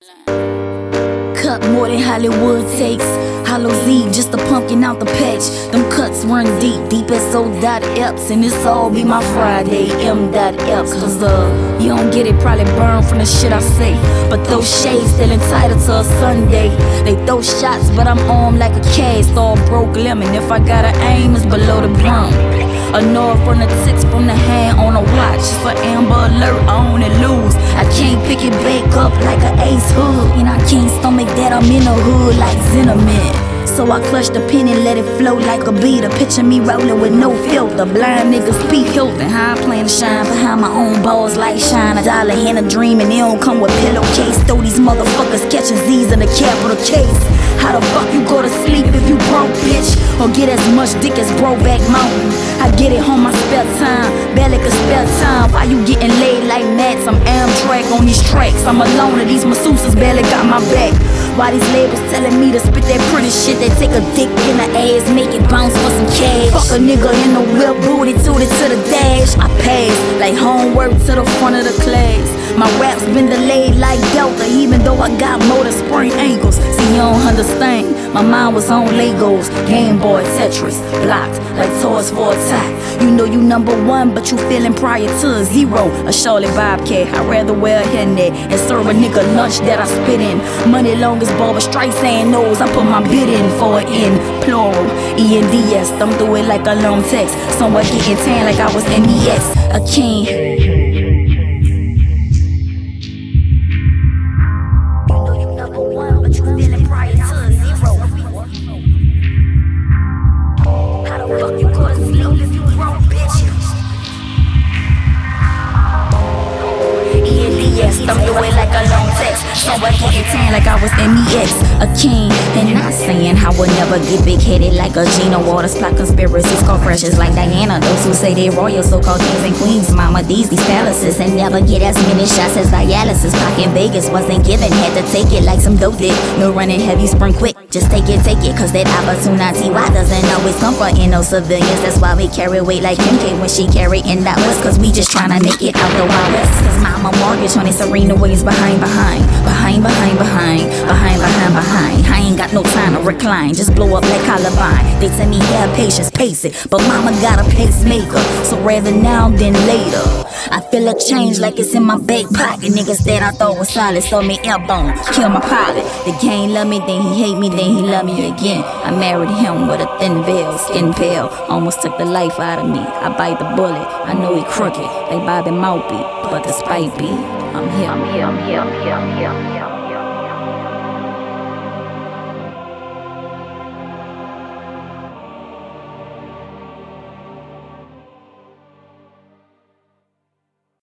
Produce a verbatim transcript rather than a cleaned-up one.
Cut more than Hollywood takes. Hollow Z, just a pumpkin out the patch. Them cuts run deep, deep as O dot Epps. And this all be my Friday, M dot Epps. Cause uh, you don't get it, probably burn from the shit I say. But those shades still entitled to a Sunday. They throw shots, but I'm armed like a cast. All broke lemon, if I gotta aim, it's below the ground. A nod from the ticks from the hand on a watch. It's for Amber Alert, I own and lose. I can't pick it back up like an ace hood. And I can't stomach that, I'm in the hood like Cinnamon. So I clutch the pen and let it flow like a beater. Picture me rolling with no filter. Blind niggas Pete Hilton. How I plan to shine behind my own balls like shine. A dollar and a dream and they don't come with pillowcase. Throw these motherfuckers catching Z's in the capital case. How the fuck you go to sleep if you broke, bitch? Or get as much dick as Brokeback Mountain? I get it on my spare time, barely can spare time. Why you getting laid like Nats? I'm Amtrak on these tracks. I'm alone and these masseuses barely got my back. Why these labels telling me to spit that pretty shit? They take a dick in the ass, make it bounce for some cash. Fuck a nigga in the whip, booty tooted to the dash. I pass like homework to the front of the class. My raps been delayed like Delta, even though I got motor spring ankles. See, you don't understand, my mind was on Legos, Game Boy, Tetris, blocked like toys for a tie. You know you number one, but you feeling prior to a zero. A Charlotte Bobcat, I'd rather wear a hairnet and serve a nigga lunch that I spit in. Money long as Barbra Streisand knows, I put my bid in for it in plural, E N D S. Thumb through it like a long text, somewhere getting tan like I was N E S. A king. Thumb through it like a long text, somewhere getting tan like I was N E X. A king, and not saying I would never get big-headed like a Gina Waters. Plot conspiracies, call precious like Diana. Those who say they royal, so-called kings and queens. Mama, these, these palaces, and never get as many shots as dialysis. Pac in Vegas wasn't given, had to take it like some dope dick. No running heavy, sprint quick, just take it, take it. Cause that opportunity, why doesn't always come for in no civilians? That's why we carry weight like Kim K when she carry in that west. Cause we just tryna make it out the Wild West. Cause mama mortgage on it, Serena Williams behind, behind, behind, behind, behind, behind, behind, behind. I ain't got no time to recline, just blow up like Columbine. They tell me have patience, pace it, but mama got a pacemaker, so rather now than later. I feel a change like it's in my back pocket. Niggas that I thought was solid, saw me airborne, kill my pilot. The game love me, then he hate me, then he love me again. I married him with a thin veil, skin pale, almost took the life out of me. I bite the bullet, I know he crooked, like Bobby Maltby, but despite me, I'm here, I'm here, I'm here, I'm here, I'm here.